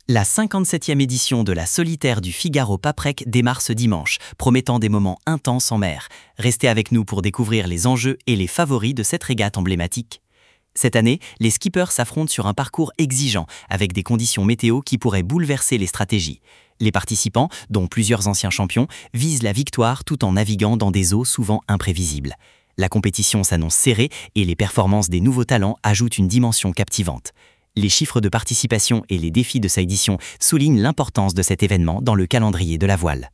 La 57e édition de la Solitaire du Figaro-Paprec démarre ce dimanche, promettant des moments intenses en mer. Restez avec nous pour découvrir les enjeux et les favoris de cette régate emblématique. Cette année, les skippers s'affrontent sur un parcours exigeant, avec des conditions météo qui pourraient bouleverser les stratégies. Les participants, dont plusieurs anciens champions, visent la victoire tout en naviguant dans des eaux souvent imprévisibles. La compétition s'annonce serrée et les performances des nouveaux talents ajoutent une dimension captivante. Les chiffres de participation et les défis de sa édition soulignent l'importance de cet événement dans le calendrier de la voile.